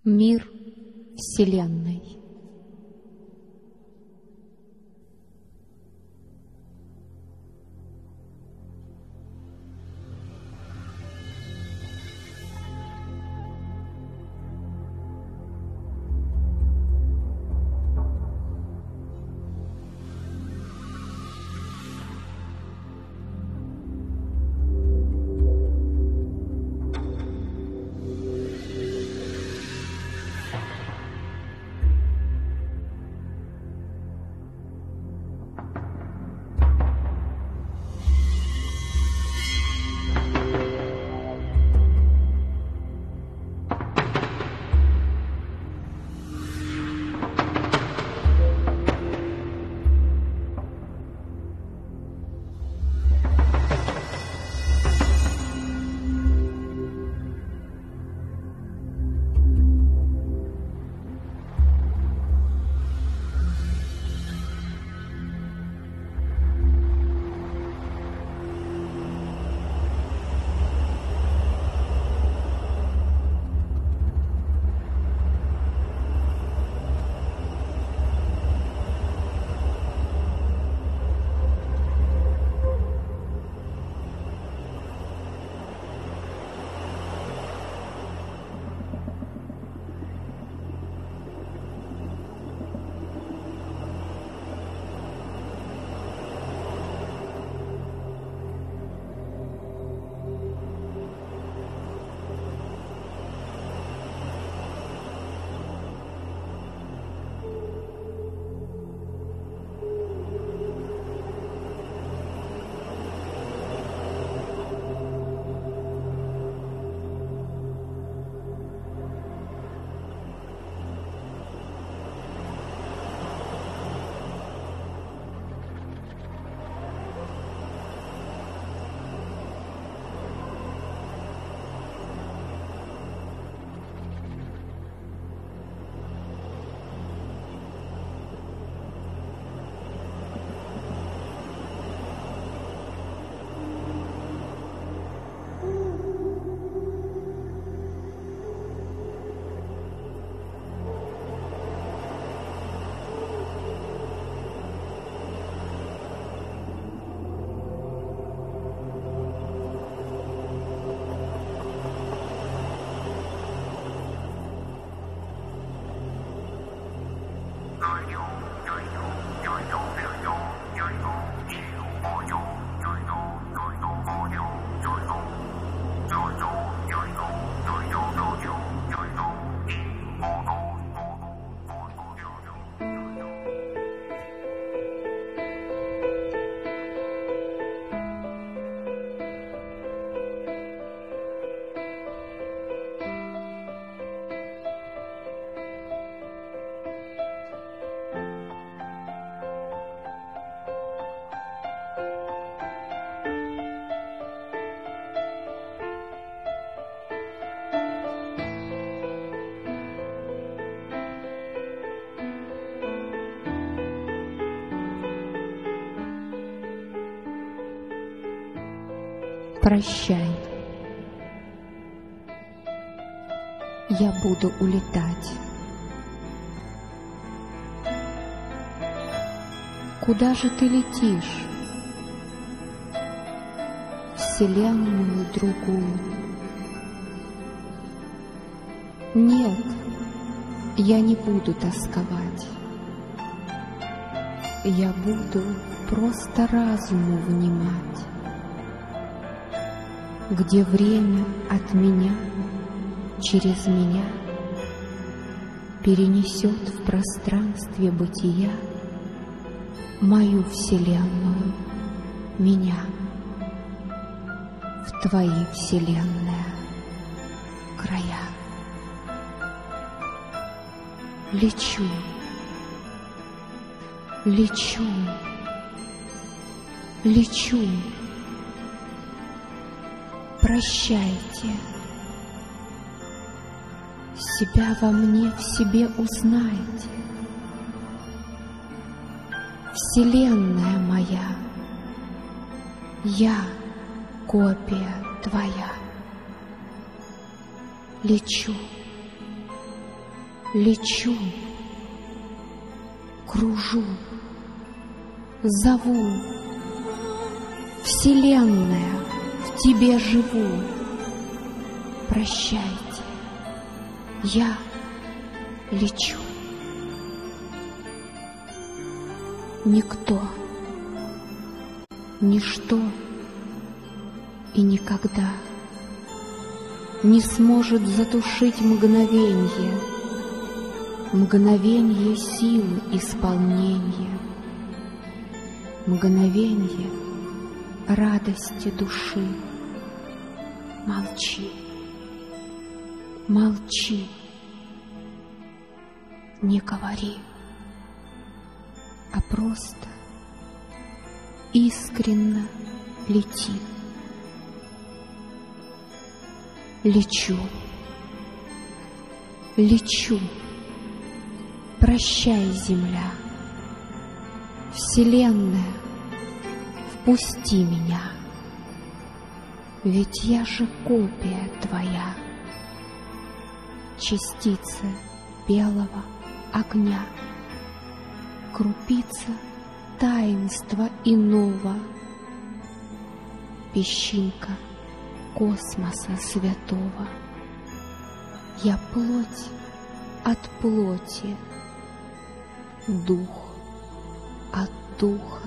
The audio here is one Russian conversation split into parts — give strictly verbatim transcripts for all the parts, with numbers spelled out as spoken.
Мир Вселенной. Прощай. Я буду улетать. Куда же ты летишь? Вселенную другую. Нет, я не буду тосковать. Я буду просто разуму внимать, где время от меня через меня перенесет в пространстве бытия мою вселенную, меня, в твои вселенные края. Лечу, лечу, лечу. Прощайте. Себя во мне в себе узнайте. Вселенная моя, я копия твоя. Лечу, лечу, кружу, зову, Вселенная, в тебе живу. Прощайте, я лечу. Никто, ничто и никогда не сможет затушить мгновенье, мгновенье силы исполнения, мгновенье радости души. Молчи, молчи, не говори, а просто искренно лети. Лечу, лечу, прощай, земля, Вселенная, впусти меня, ведь я же копия твоя, частица белого огня, крупица таинства иного, песчинка космоса святого. Я плоть от плоти, дух от духа,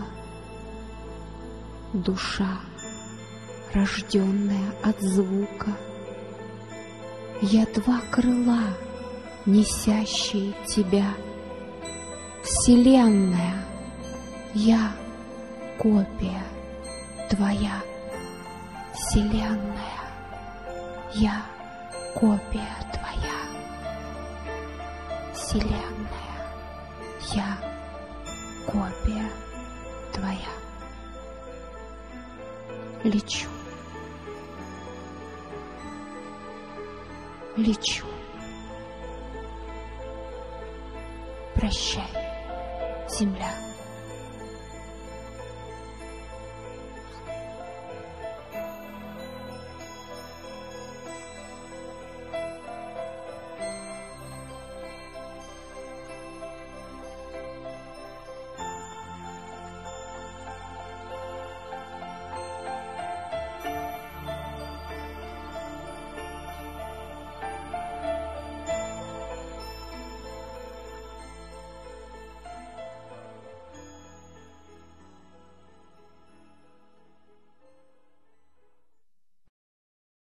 душа, рожденная от звука. Я два крыла, несящие тебя, Вселенная, я копия твоя. Вселенная, я копия твоя. Вселенная, я копия твоя. Лечу, лечу. Прощай, земля.